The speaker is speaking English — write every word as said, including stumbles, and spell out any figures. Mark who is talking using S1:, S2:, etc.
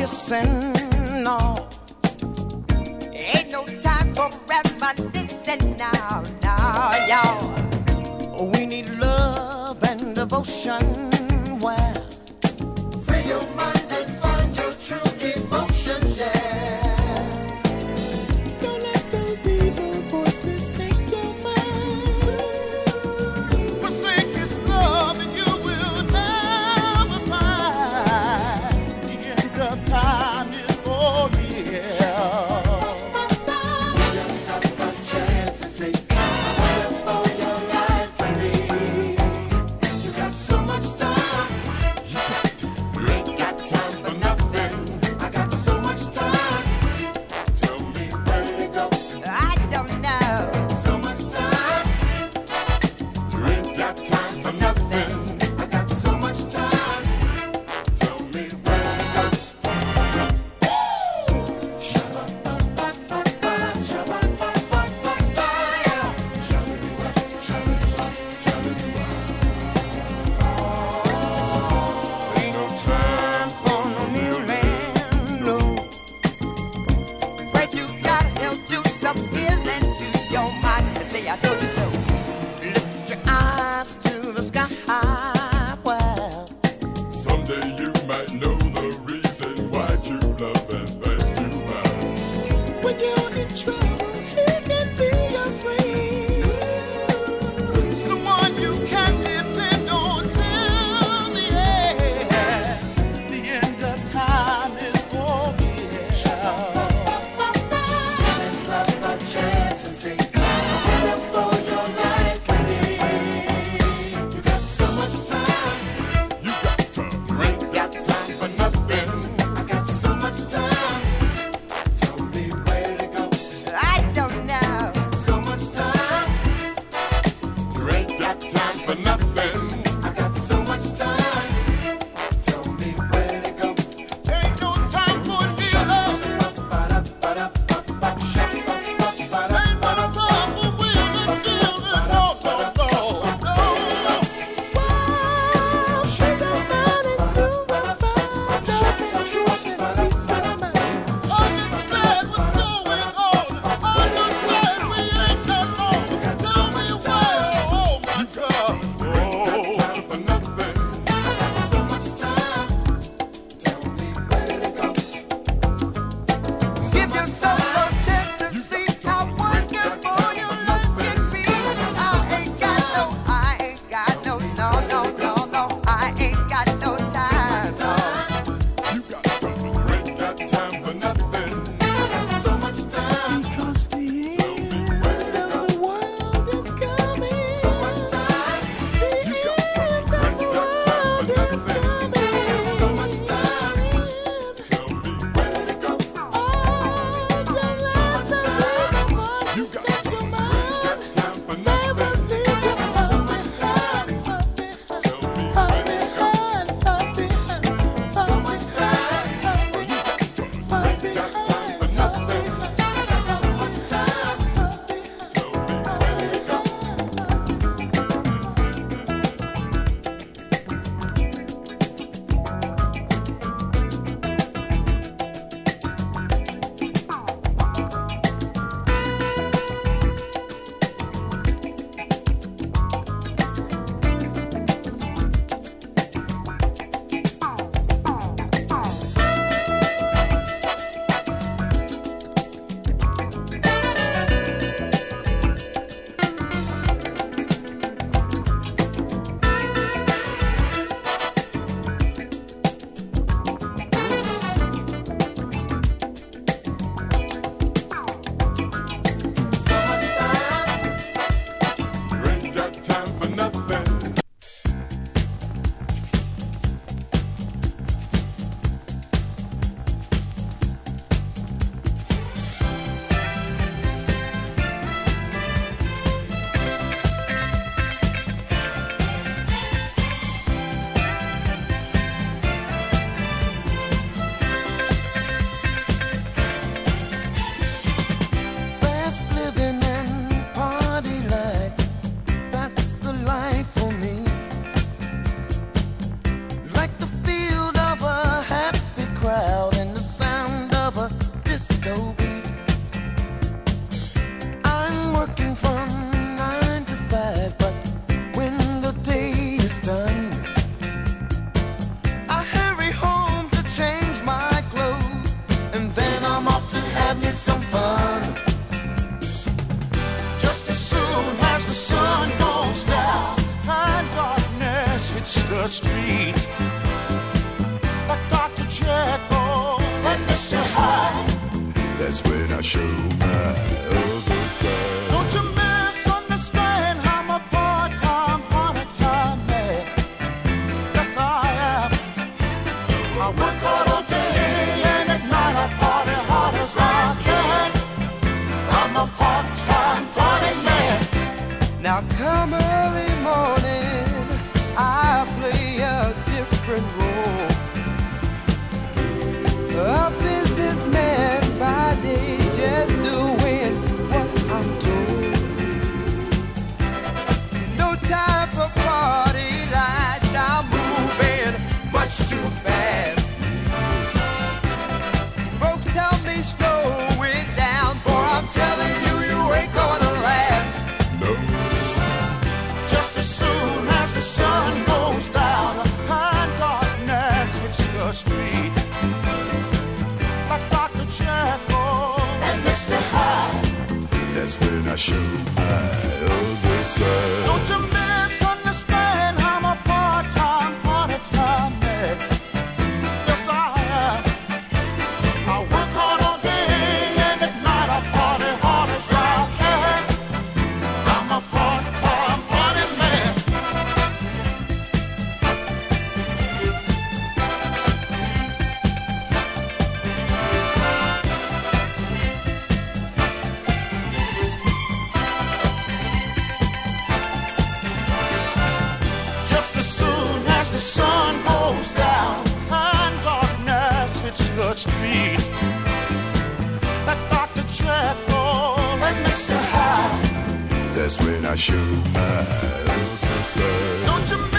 S1: kissing, no. Ain't no time for reminiscing now, now, y'all. We need love and devotion. Well, free your mind and find your true emotions, yeah. Don't let those evil voices take your mind. Forsake his love and you will never find. The end of time is for real. Just have a chance and say, I wonder for your life for me. You got so much time. You ain't got time.
S2: That's when I show my other side.
S1: Don't you misunderstand? I'm a part-time, part-time man. Yes, I am. I work hard all day and at night I party hard as I can. I'm a part-time, party man. Now come early morning, I play a different role. A businessman by day, just doing what I'm told. No time for party lights, I'm moving much too fast. Folks tell me slow it down, boy, I'm telling you, you ain't gonna last.
S2: No.
S1: Just as soon as the sun goes down and darkness hits the street, like Doctor Jekyll and Mister Hyde.
S2: That's when I show my other side.
S1: Don't you misunderstand? I'm a part-time, part-time man. Yes, I am. I work hard all day and at night I party hard as I can. I'm a part-time, party man. Just as soon as the sun goes down and darkness hits the street, like Doctor Jekyll and Mister Hyde.
S2: That's when I show my other side.
S1: Don't you